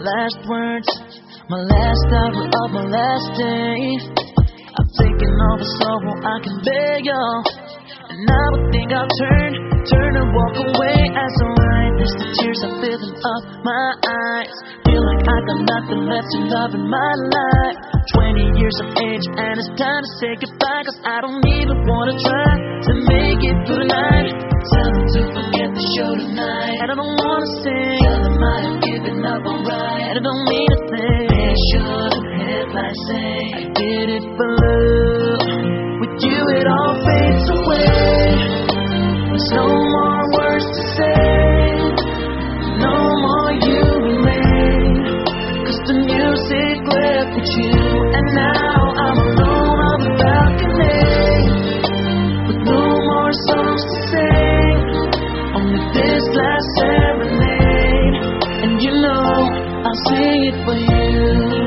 last words, my last hour of my last day. I'm thinking all the sorrow I can bear, y'all. And I would think I'll turn and walk away as I witness the tears are filling up my eyes. Feel like I got nothing left to love in my life. 20 years of age and it's time to say goodbye, cause I don't even wanna try to make it through the night. Tell them to forget the show tonight, and I don't wanna sing. Tell them I have given up on right, and I don't mean a thing. Make sure the headlines say I did it for love. With you it all fades away. There's no more words to say, no more you and me, cause the music left with you. And now I'm alone on the balcony, with no more songs to sing, only this last serenade. And you know I'll sing it for you.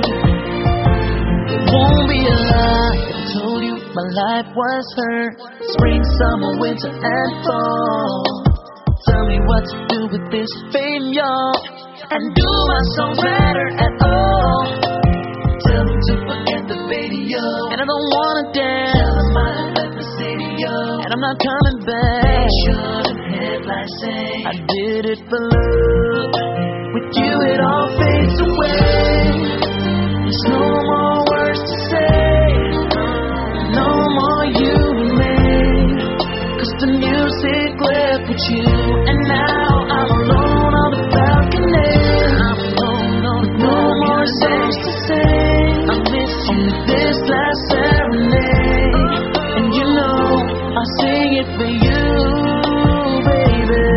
It won't be a lie, I told you my life was hurt. Spring, summer, winter, and fall. Tell me what to do with this fame, y'all. And do my songs matter at all? Tell them to forget the radio, and I don't wanna dance. Tell them I left the radio, and I'm not coming back. Make sure the headlines say I did it for love. With you it all fades away. There's no more words to say, no more you and me, cause the music left with you. And now I'm alone on the balcony, I'm alone on the no more songs to sing. I miss you this last serenade, and you know I'll sing it for you, baby.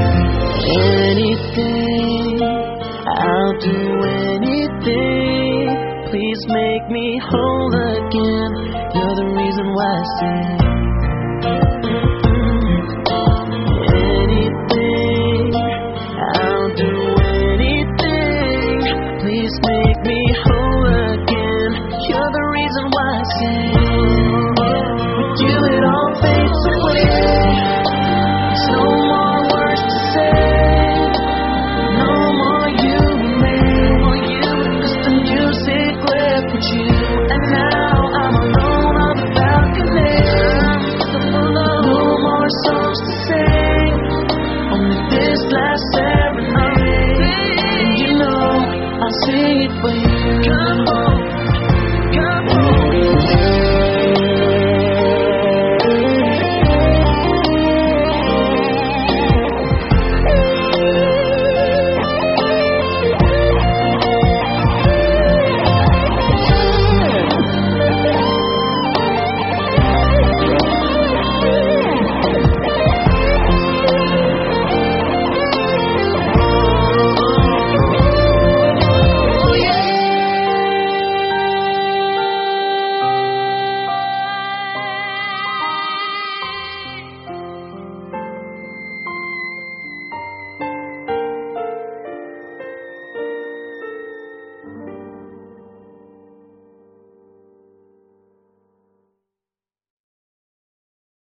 Anything, I'll do anything. Please make me whole again. You're the reason why I sing. Anything, I'll do anything. Please make